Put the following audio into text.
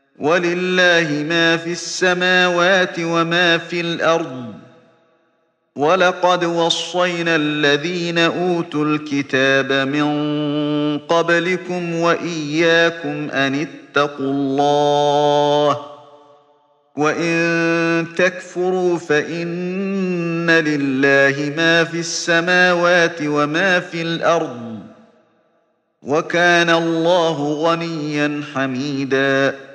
ولله ما في السماوات وما في الأرض ولقد وصينا الذين أوتوا الكتاب من قبلكم وإياكم أن اتقوا الله وإن تكفروا فإن لله ما في السماوات وما في الأرض وكان الله غنيا حميدا